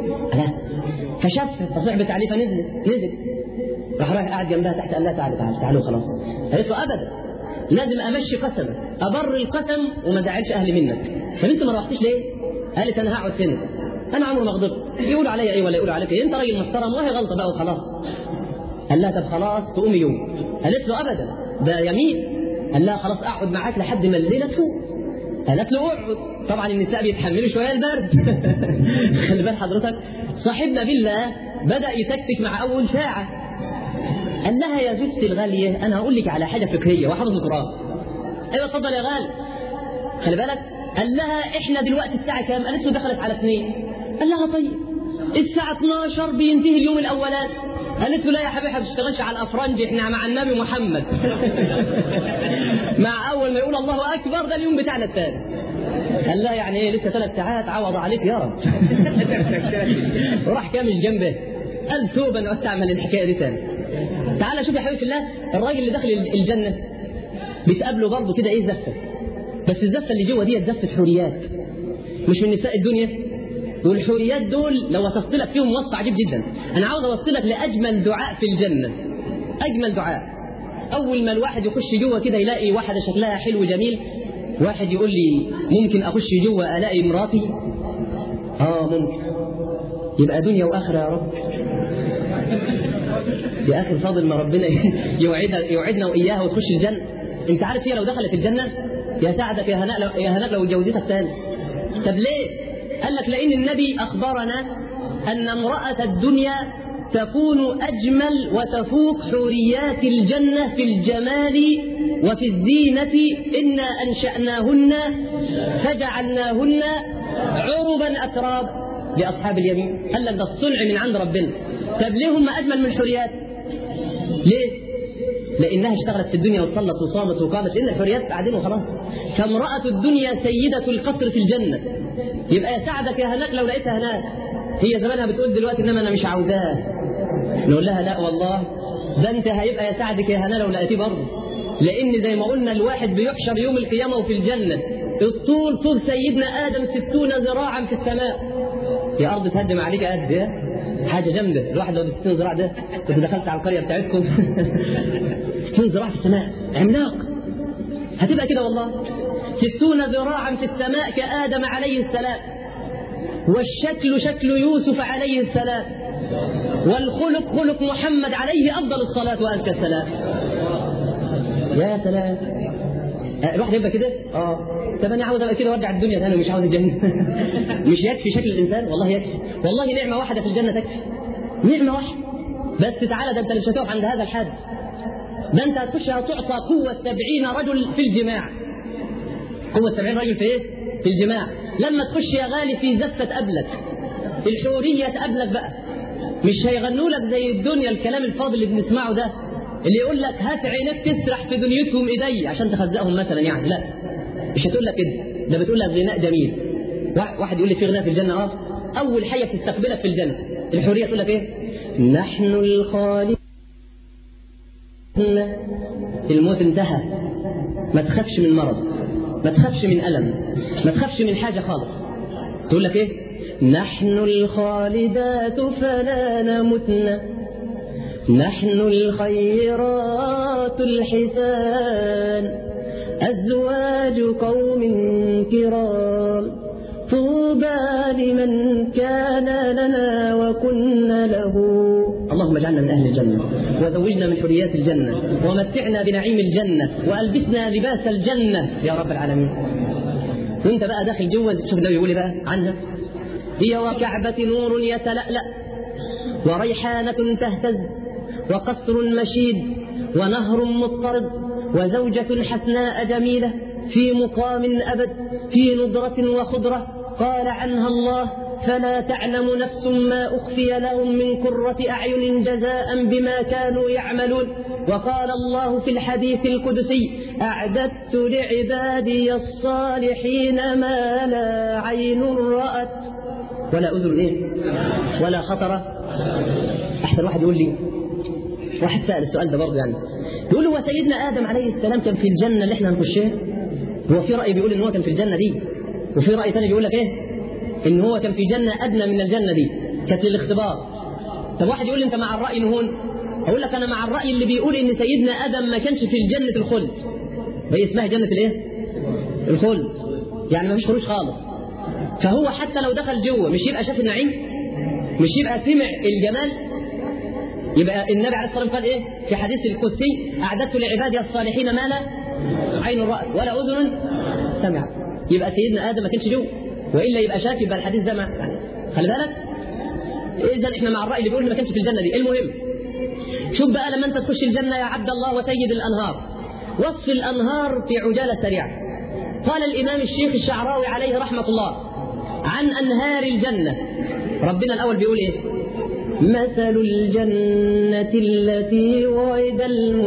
فشاف، فصعبت عليه فنزل راح قاعد جنبها تحت، قال لها تعالوا خلاص. قالت له ابدا لازم امشي قسمك، ابر القسم وما زعلش اهلي منك. طب انت ما روحتيش ليه؟ قالت انا هقعد هنا، انا عمري ما غضبت، يقولوا عليا ايه ولا يقولوا عليك ايه، انت راجل محترم وهي غلطه بقى وخلاص. قال لها طب خلاص تقومي يوم. قالت له ابدا ده يمين. قال لها خلاص اقعد معاك لحد ما الليله تفوت. قالت له اقعد. طبعا النساء بيتحملوا شويه البرد خلي بال حضرتك، صاحبنا بالله بدا يتكتك مع اول ساعه. قال لها يا زوجتي الغاليه انا هقول لك على حاجه فكريه وحافظ القران. ايوه اتفضل يا غالي. خلي بالك. قال لها احنا دلوقتي الساعه كام؟ قالت له دخلت على 2. قال لها طيب الساعه 12 بينتهي اليوم الاولاني. قالت له لا يا حبيبي ما تشتغلش على الافرنج، احنا مع النبي محمد مع اول ما يقول الله اكبر ده اليوم بتاعنا الثاني. قال لها يعني ايه لسه 3 ساعات؟ عوض عليك يا رب وراح كامش جنبه قال توبا واستعمل الحكايه دي ثاني. تعال شوف يا حبيبي الله، الراجل اللي داخل الجنه بتقابله برضه كده ايه زفه، بس الزفه اللي جوه دي زفه حوريات مش من نساء الدنيا. والحوريات دول لو وصفت لك فيهم وصف عجيب جدا. انا عاوز اوصلك لاجمل دعاء في الجنه. اجمل دعاء اول ما الواحد يخش جوه كده يلاقي واحده شكلها حلو جميل، واحد يقول لي ممكن اخش جوه الاقي مراتي؟ ممكن. يبقى دنيا واخره يا رب. يا اخي فاضل ما ربنا يوعدنا واياها وتخش الجنه. انت عارف هي لو دخلت الجنه يا سعدك يا هناء لو اتجوزتك تاني. طب ليه؟ قال لك لان النبي اخبرنا ان امراه الدنيا تكون اجمل وتفوق حوريات الجنه في الجمال وفي الزينه. انا انشاناهن فجعلناهن عربا اترابا لاصحاب اليمين. قال لك ده الصنع من عند ربنا. طب ليه هم اجمل من الحوريات؟ ليه؟ لانها اشتغلت في الدنيا وصلت وصامت وقامت، لان الحوريات قاعدين وخلاص. فامراه الدنيا سيده القصر في الجنه. يبقى يا سعدك يا هناك لو لقيتها هناك. هي زمانها بتقول دلوقتي انما انا مش عاوزاه. نقول لها لا والله ده انت هيبقى يا سعدك يا هناء لو لقيتيه برضه، لان زي ما قلنا الواحد بيحشر يوم القيامه وفي الجنه الطول طول سيدنا ادم 60 ذراعا في السماء. يا ارض تهدم عليك قد حاجه جامده. الواحد لو ب 60 ذراع ده كنت دخلت على القريه بتاعتكم 60 ذراع في السماء عملاق. هتبقى كده والله 60 ذراعا في السماء كآدم عليه السلام، والشكل شكل يوسف عليه السلام، والخلق خلق محمد عليه أفضل الصلاة وأزكى السلام. يا سلام. الواحد يبقى كده طب انا عاوز ابقى كده وارجع الدنيا ثاني ومش عاوز الجنه مش يكفي شكل الانسان؟ والله يكفي. والله نعمه واحده في الجنه تكفي، نعمه واحده بس. تعالى ده انت مش هتقف عند هذا الحد، ده انت هتخش هتعطى قوه 70 رجل في الجماع. قوه 70 رجل في ايه؟ في الجماع. لما تخش يا غالي في زفه قبلك الحوريه تقابلك بقى، مش هيغنوا لك زي الدنيا الكلام الفاضل اللي بنسمعه ده، اللي يقول لك هات عينك تسرح في دنيتهم ايدي عشان تخزقهم مثلا يعني. لا مش هتقول لك كده، ده بتقول لك غناء جميل. واحد يقول لي في غناء في الجنه. اول حاجه بتستقبلك في الجنه الحوريه تقول لك ايه؟ نحن الخالقون. الموت انتهى، ما تخافش من مرض، ما تخافش من الم، ما تخافش من حاجه خالص. تقول لك ايه؟ نحن الخالدات فلا نمتن، نحن الخيرات الحسان، أزواج قوم كرام، طوبى لمن كان لنا وكنا له. اللهم اجعلنا من أهل الجنة، وزوجنا من حريات الجنة، ومتعنا بنعيم الجنة، وألبسنا لباس الجنة يا رب العالمين. وانت بقى داخل جوه شوف النبي يقول بقى عنها: هي وكعبة نور يتلألأ، وريحانة تهتز، وقصر مشيد، ونهر مضطرد، وزوجة حسناء جميلة في مقام أبد، في ندرة وخضرة. قال عنها الله: فلا تعلم نفس ما أخفي لهم من قرة أعين جزاء بما كانوا يعملون. وقال الله في الحديث القدسي: أعددت لعبادي الصالحين ما لا عين رأت ولا أذن ولا خطر. أحسن واحد يقول لي، واحد سأل السؤال ده برضه يعني، يقول له: وسيدنا آدم عليه السلام كان في الجنة اللي احنا هنخشها؟ هو في رأي بيقول إن هو كان في الجنة دي، وفي رأي تاني بيقول لك إيه؟ إن هو كان في جنة أدنى من الجنة دي، كانت للاختبار. طب واحد يقول لي: أنت مع الرأي نهون؟ أقول لك: أنا مع الرأي اللي بيقول إن سيدنا آدم ما كانش في الجنة الخلد. هي اسمها جنة الإيه؟ الخلد، يعني ما فيش خروج خالص. فهو حتى لو دخل جوه مش يبقى شاف النعيم؟ مش يبقى سمع الجمال؟ يبقى النبي عليه الصلاة والسلام قال إيه في حديث القدسي: أعددت لعبادي الصالحين ما لا عين رأت ولا أذن سمع. يبقى سيدنا آدم ما كانش جوه، وإلا يبقى شاف، يبقى الحديث ده خلي بالك. إذا إحنا مع الرأي اللي بيقول ما كانش في الجنة دي. المهم شوف بقى لما أنت تخش الجنة يا عبد الله وسيد الأنهار، وصف الأنهار في عجالة سريعة. قال الإمام الشيخ الشعراوي عليه رحمة الله عن أنهار الجنة، ربنا الأول بيقول إيه؟ مثل الجنة التي وعد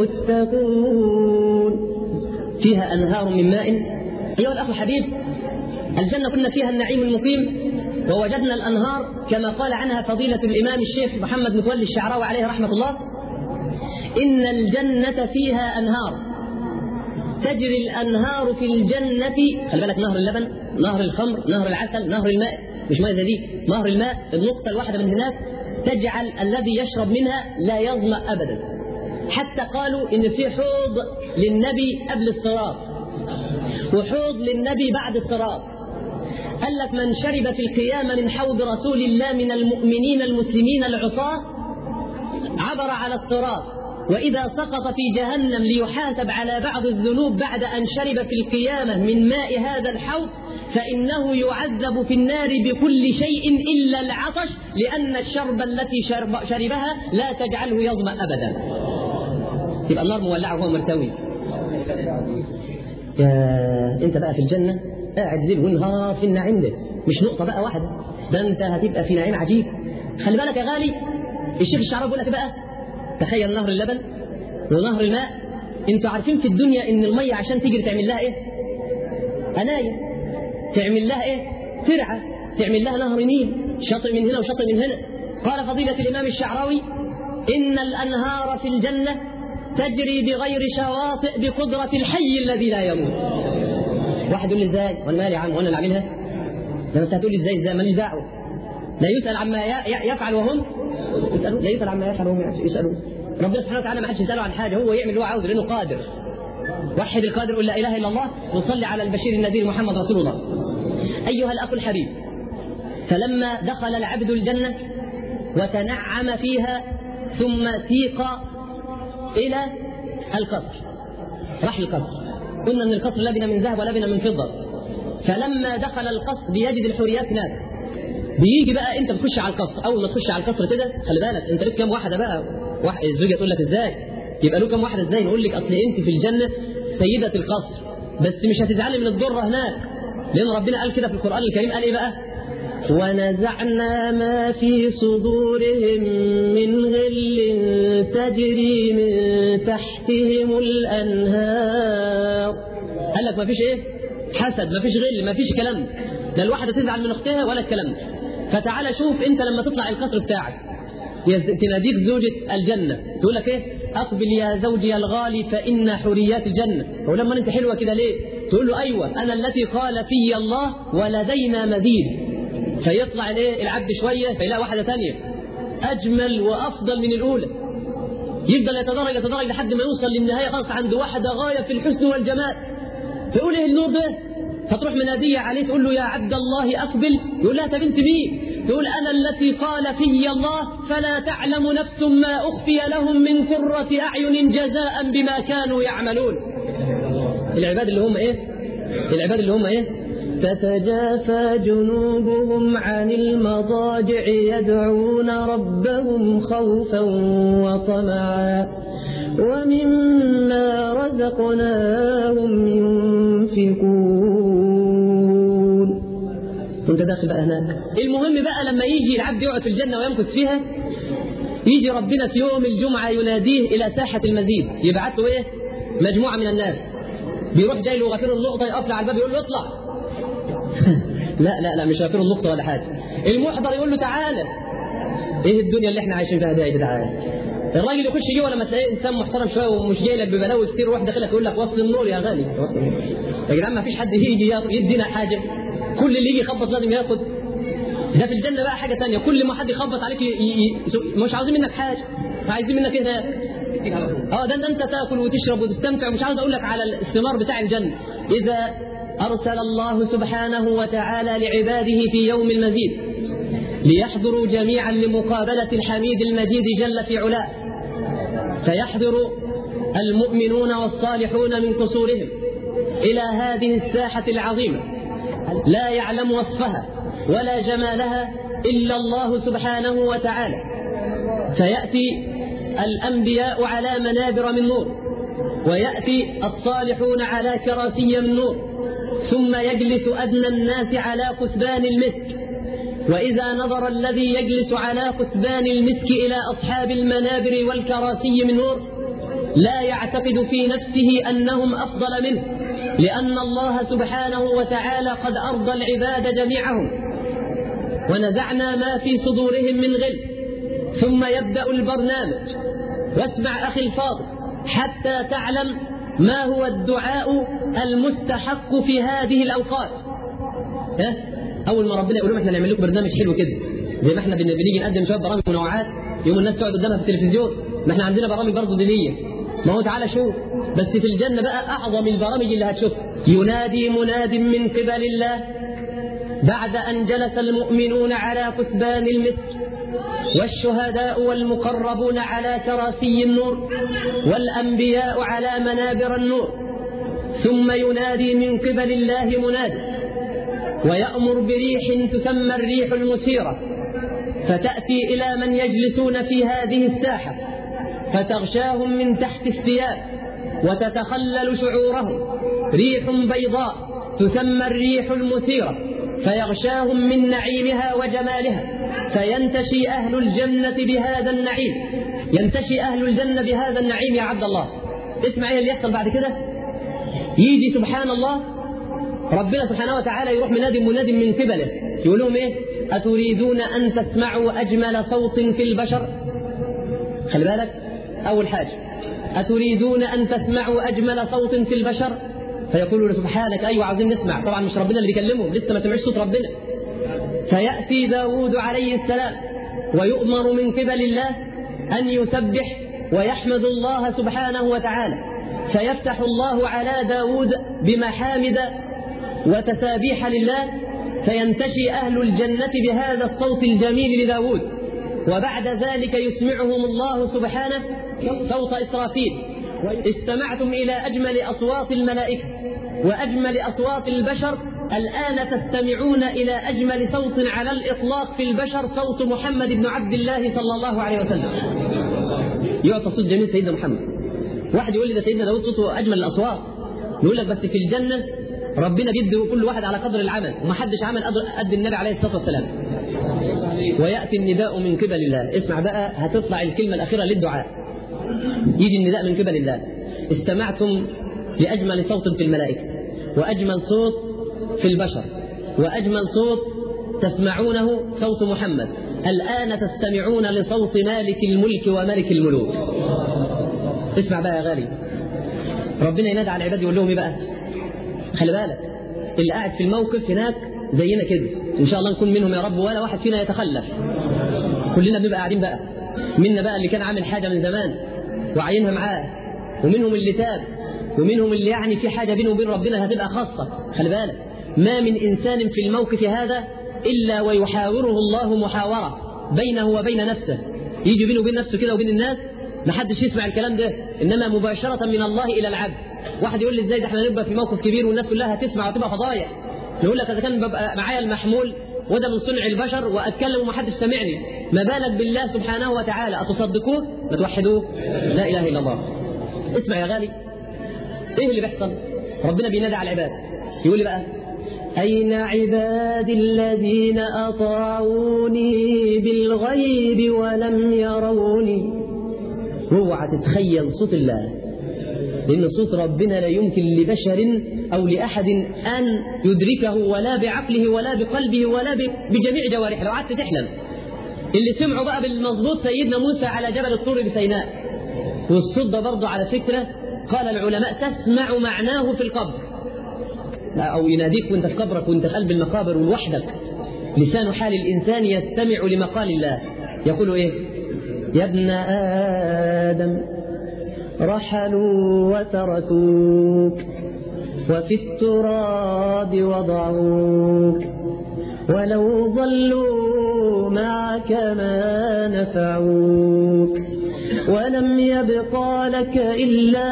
المتقون فيها أنهار من ماء. أيها الأخ الحبيب، الجنة كنا فيها النعيم المقيم، ووجدنا الأنهار كما قال عنها فضيلة الإمام الشيخ محمد متولي الشعراوي عليه رحمة الله: إن الجنة فيها أنهار تجري الأنهار في الجنة. خلي بالك، نهر اللبن، نهر الخمر، نهر العسل، نهر الماء، مش ماء زي دي، نهر الماء، النقطة الواحدة من هناك تجعل الذي يشرب منها لا يظمأ أبدا. حتى قالوا إن في حوض للنبي قبل الصراط، وحوض للنبي بعد الصراط. قال لك: من شرب في القيامة من حوض رسول الله من المؤمنين المسلمين العصاة عبر على الصراط، وإذا سقط في جهنم ليحاسب على بعض الذنوب بعد أن شرب في القيامة من ماء هذا الحوض، فإنه يعذب في النار بكل شيء إلا العطش، لأن الشرب التي شربها لا تجعله يظمأ أبدا. يبقى النار مولعة وهو مرتوي. يا أنت بقى في الجنة قاعد ليل ونهار في النعيم ده، مش نقطة بقى واحدة، ده أنت هتبقى في نعيم عجيب. خلي بالك يا غالي، الشيخ الشعراوي بيقول لك بقى: تخيل نهر اللبن ونهر الماء. انتوا عارفين في الدنيا ان المية عشان تجري تعمل لها ايه؟ أناية، تعمل لها ايه؟ ترعة، تعمل لها نهر نيل، شاطئ من هنا وشاطئ من هنا. قال فضيلة الإمام الشعراوي: إن الأنهار في الجنة تجري بغير شواطئ بقدرة الحي الذي لا يموت. واحد يقول لي: ازاي؟ وانا مالي يا عم، وانا اللي عاملها؟ لما انت هتقول لي ازاي ماليش دعوه. لا يسأل عما يفعل وهم يسألون، لا يسأل عما يفعل وهم يسألون. ربنا سبحانه وتعالى ما حدش يسأله عن حاجة، هو يعمل اللي هو عاوزه لأنه قادر. وحد القادر، قل لا إله إلا الله، وصلي على البشير النذير محمد رسول الله. أيها الأخ الحبيب، فلما دخل العبد الجنة وتنعم فيها ثم سيق إلى القصر، راح القصر. قلنا أن القصر لبن من ذهب ولبن من فضة. فلما دخل القصر بيجد الحوريات هناك. بيجي بقى انت بتخش على القصر، اول ما تخش على القصر كده خلي بالك انت لك كام واحده بقى. الزوجه تقول لك: ازاي يبقى له كام واحده؟ ازاي؟ نقول لك: اصل انت في الجنه سيده القصر، بس مش هتزعلي من الضره هناك، لان ربنا قال كده في القران الكريم. قال ايه بقى؟ ونزعنا ما في صدورهم من غل تجري من تحتهم الانهار. قال لك ما فيش ايه؟ حسد، ما فيش غل، ما فيش كلام، لا الواحده تزعل من اختها ولا الكلام. فتعال شوف انت لما تطلع القصر بتاعك تناديك زوجة الجنة تقول لك ايه؟ اقبل يا زوجي الغالي فإن حوريات الجنة. ولما انت حلوة كده ليه؟ تقول له: ايوه انا التي قال في الله ولدينا مزيد. فيطلع الايه العبد شويه فيلاقي واحده ثانيه اجمل وافضل من الاولى، يفضل يتدرج لحد ما يوصل للنهايه خالص عند واحده غايه في الحسن والجمال، فيقول ايه النور ده؟ فتروح مناديه عليه تقول له يا عبد الله اقبل، يقول لها طب انت مين؟ تقول انا التي قال في الله فلا تعلم نفس ما اخفي لهم من قرة اعين جزاء بما كانوا يعملون. العباد اللي هم ايه؟ العباد اللي هم ايه؟ تتجافى جنوبهم عن المضاجع يدعون ربهم خوفا وطمعا ومما رزقناهم ينفقون. كنت داخل بقى هناك. المهم بقى لما يجي العبد يقعد في الجنة ويمكث فيها، يجي ربنا في يوم الجمعة يناديه إلى ساحة المزيد، يبعث له ايه؟ مجموعة من الناس، بيروح جاي له غفير النقطة يقف على الباب يقول له اطلع. لا مش غفير النقطة ولا حاجة. المحضر يقول له تعالى. ايه الدنيا اللي احنا عايشين فيها دي يا جدعان؟ الراجل يخش جوه لما تلاقيه انسان محترم شويه ومش جاي لك ببلاوي كتير، واحد داخلك يقول لك وصل النور يا غالي، وصل النور يا جدعان. ما فيش حد يجي يدينا حاجه، كل اللي يجي يخبط لازم ياخد. ده في الجنه بقى حاجه ثانيه، كل ما حد يخبط عليك مش عاوزين منك حاجه، عايزين منك ايه؟ ده انت تاكل وتشرب وتستمتع. ومش عاوز اقول لك على الثمار بتاع الجنه. اذا ارسل الله سبحانه وتعالى لعباده في يوم المزيد ليحضروا جميعا لمقابله الحميد المجيد جل في علاه، فيحضر المؤمنون والصالحون من قصورهم إلى هذه الساحة العظيمة لا يعلم وصفها ولا جمالها إلا الله سبحانه وتعالى. فيأتي الأنبياء على منابر من نور، ويأتي الصالحون على كراسي من نور، ثم يجلس أدنى الناس على كثبان المسك. وإذا نظر الذي يجلس على كثبان المسك إلى أصحاب المنابر والكراسي من نور لا يعتقد في نفسه أنهم أفضل منه، لأن الله سبحانه وتعالى قد أرضى العباد جميعهم ونزعنا ما في صدورهم من غل. ثم يبدأ البرنامج. واسمع أخي الفاضل حتى تعلم ما هو الدعاء المستحق في هذه الأوقات. أول ما ربنا يقول لهم احنا نعمل لكم برنامج حلو كده، زي ما احنا بنيجي نقدم شويه برامج منوعات يوم الناس تقعد قدامها في التلفزيون، ما احنا عندنا برامج برضه دينيه. ما هو تعالى شوف، بس في الجنه بقى اعظم البرامج اللي هتشوفها. ينادي مناد من قبل الله بعد ان جلس المؤمنون على كثبان المسك، والشهداء والمقربون على كراسي النور، والانبياء على منابر النور. ثم ينادي من قبل الله منادي ويأمر بريح تسمى الريح المسيرة، فتأتي إلى من يجلسون في هذه الساحة فتغشاهم من تحت الثياب وتتخلل شعورهم. ريح بيضاء تسمى الريح المثيرة، فيغشاهم من نعيمها وجمالها، فينتشي أهل الجنة بهذا النعيم. ينتشي أهل الجنة بهذا النعيم يا عبد الله. اسمع ايه اللي يحصل بعد كده. يجي سبحان الله ربنا سبحانه وتعالى يروح مناد من قبله يقول لهم ايه؟ أتريدون أن تسمعوا أجمل صوت في البشر؟ خلي بالك، أول حاجة أتريدون أن تسمعوا أجمل صوت في البشر؟ فيقولون سبحانك أيوة عاوزين نسمع. طبعا مش ربنا اللي بيكلمهم، لسه ما سمعش صوت ربنا. فيأتي داود عليه السلام ويؤمر من قبل الله أن يسبح ويحمد الله سبحانه وتعالى، فيفتح الله على داود بمحامد وتسابيح لله، فينتشي أهل الجنة بهذا الصوت الجميل لداود. وبعد ذلك يسمعهم الله سبحانه صوت إسرافيل. استمعتم إلى أجمل أصوات الملائكة وأجمل أصوات البشر، الآن تستمعون إلى أجمل صوت على الإطلاق في البشر، صوت محمد بن عبد الله صلى الله عليه وسلم. يعطى صوت جميل سيدنا محمد. واحد يقول لي ده سيدنا داود صوته أجمل الأصوات، يقول لك بس في الجنة ربنا بيدي كل واحد على قدر العمل، ومحدش عمل قد النبي عليه الصلاة والسلام. ويأتي النداء من قبل الله. اسمع بقى، هتطلع الكلمة الأخيرة للدعاء. يجي النداء من قبل الله. استمعتم لأجمل صوت في الملائكة وأجمل صوت في البشر وأجمل صوت تسمعونه صوت محمد، الآن تستمعون لصوت مالك الملك وملك الملوك. اسمع بقى يا غالي، ربنا ينادى على العباد يقول لهم ايه بقى؟ خلي بالك، اللي قاعد في الموقف هناك زينا كده إن شاء الله نكون منهم يا رب، ولا واحد فينا يتخلف، كلنا بنبقى قاعدين بقى. منا بقى اللي كان عامل حاجة من زمان وعينها معاه، ومنهم اللي تاب، ومنهم اللي يعني في حاجة بينه وبين ربنا هتبقى خاصة. خلي بالك، ما من إنسان في الموقف هذا إلا ويحاوره الله محاورة بينه وبين نفسه، يجي بينه وبين نفسه كده وبين الناس، ما حدش يسمع الكلام ده، إنما مباشرة من الله إلى العبد. واحد يقول لي إزاي ده احنا نبقى في موقف كبير والناس كلها هتسمع وتبقى فضايح. يقول لك إذا كان ببقى معايا المحمول وده من صنع البشر وأتكلم وما حدش سمعني، ما بالك بالله سبحانه وتعالى؟ أتصدقوه؟ ما توحدوه؟ لا إله إلا الله. اسمع يا غالي، إيه اللي بيحصل؟ ربنا بينادي على العباد، يقول لي بقى: أين عبادي الذين أطاعوني بالغيب ولم يروني؟ اوعى تتخيل صوت الله، لأن صوت ربنا لا يمكن لبشر أو لأحد أن يدركه، ولا بعقله ولا بقلبه ولا بجميع جوارحه. لو قعدت تحلم. اللي سمعوا بقى بالمظبوط سيدنا موسى على جبل الطور بسيناء، والصوت ده برضه على فكرة قال العلماء تسمع معناه في القبر، أو يناديك وانت في قبرك وانت في قلب المقابر ولوحدك. لسان حال الإنسان يستمع لمقال الله، يقول إيه؟ يا ابن آدم رحلوا وتركوك وفي التراب وضعوك، ولو ضلوا معك ما نفعوك، ولم يبق لك إلا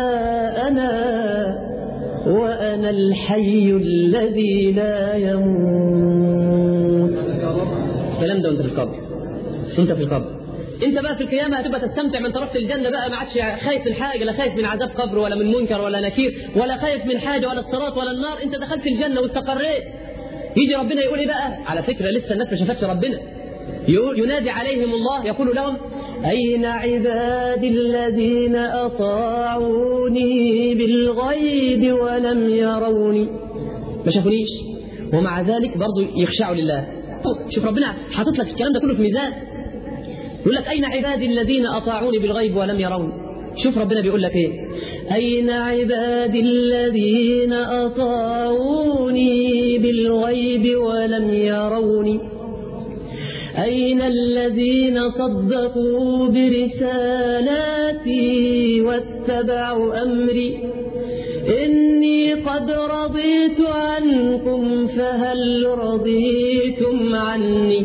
أنا وأنا الحي الذي لا يموت. الكلام ده وانت في القبر، انت في القبر. انت بقى في القيامة هتبقى تستمتع من طرف الجنة بقى، ما عادش خايف من حاجة، لا خايف من عذاب قبر ولا من منكر ولا نكير ولا خايف من حاجة ولا الصراط ولا النار. انت دخلت الجنة واستقريت. يجي ربنا يقول ايه بقى؟ على فكرة لسه الناس ما شافتش ربنا. ينادي عليهم الله يقول لهم: أين عبادي الذين أطاعوني بالغيب ولم يروني؟ ما شافونيش ومع ذلك برضو يخشعوا لله. شوف ربنا حاطط لك الكلام ده كله في ميزان، يقول لك: أين عبادي الذين أطاعوني بالغيب ولم يروني؟ شوف ربنا بيقول لك إيه؟ أين عبادي الذين أطاعوني بالغيب ولم يروني؟ أين الذين صدقوا برسالاتي واتبعوا أمري؟ إني قد رضيت عنكم فهل رضيتم عني؟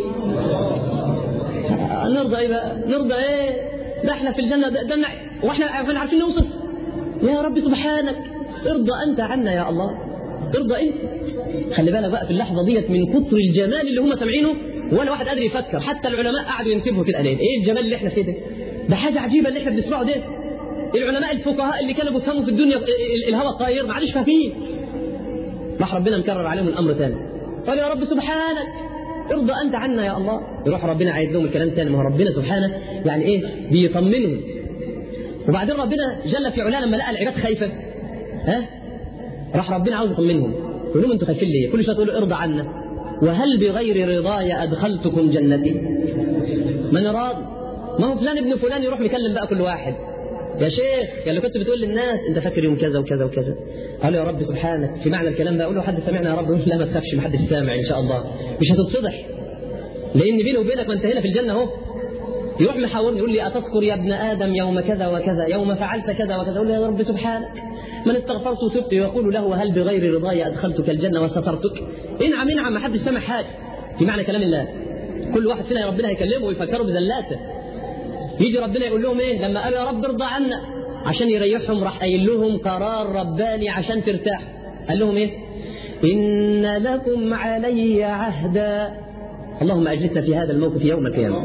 نرضى إيه بقى؟ نرضى إيه؟ ده احنا في الجنة ده واحنا عارفين نوصف. يا رب سبحانك ارضى أنت عنا يا الله، ارضى أنت. خلي بالك بقى في اللحظة ديت من كتر الجمال اللي هم سامعينه ولا واحد قادر يفكر. حتى العلماء قعدوا ينتبهوا كده قالين: ايه الجمال اللي احنا فيه ده؟ ده حاجة عجيبة اللي احنا بنسمعه ده. العلماء الفقهاء اللي كانوا بيفهموا في الدنيا الهواء الطاير ما عادش فاهمين. راح ربنا مكرر عليهم الأمر ثاني، قال: يا رب سبحانك ارضى أنت عنا يا الله. يروح ربنا عايز لهم الكلام ثاني. ما هو ربنا سبحانه يعني ايه؟ بيطمنهم. وبعدين ربنا جل في علاه لما لقى العباد خايفة، راح ربنا عاوز يطمنهم، يقول لهم: انتوا خايفين ليه؟ كل شويه تقولوا ارضى عنا، وهل بغير رضاي أدخلتكم جنتي؟ من راض؟ ما هو فلان ابن فلان يروح يكلم بقى كل واحد: يا شيخ يا اللي كنت بتقول للناس انت فاكر يوم كذا وكذا وكذا. قال: يا رب سبحانك في معنى الكلام ده. اقول له: حد سمعنا يا رب؟ لا ما تخافش، ما حدش سامع ان شاء الله، مش هتتصدح، لان بيني وبينك ما انت هنا في الجنه اهو. يروح محاورني يقول لي: أتذكر يا ابن آدم يوم كذا وكذا، يوم فعلت كذا وكذا؟ أقول له: يا رب سبحانك من استغفرت وتبت. يقول له: هل بغير رضاي أدخلتك الجنة وسترتك؟ انعم انعم، ما حدش سمع حاجة في معنى كلام الله. كل واحد فينا ربنا هيكلمه ويفكره بزلاته. يجي ربنا يقول لهم ايه لما قالوا: يا رب ارضى عنا، عشان يريحهم راح قايل لهم قرار رباني عشان ترتاح. قال لهم ايه؟ إن لكم علي عهدا. اللهم أجلسنا في هذا الموقف يوم القيامة.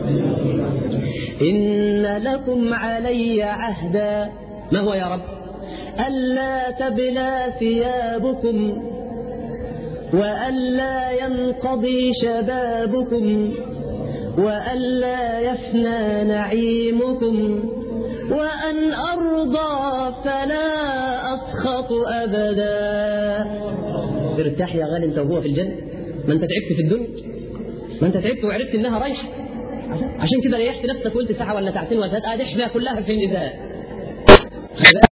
إن لكم علي عهدا. ما هو يا رب؟ ألا تبلى ثيابكم، وألا ينقضي شبابكم، وألا يفنى نعيمكم، وأن أرضى فلا أسخط أبدا. ارتاح يا غالي انت وهو في الجنة. ما انت تعبت في الدنيا، ما انت تعبت وعرفت انها رايحة، عشان كده ريحت نفسك وقلت ساعة ولا ساعتين ولا ثلاثة. احنا كلها في النزاع.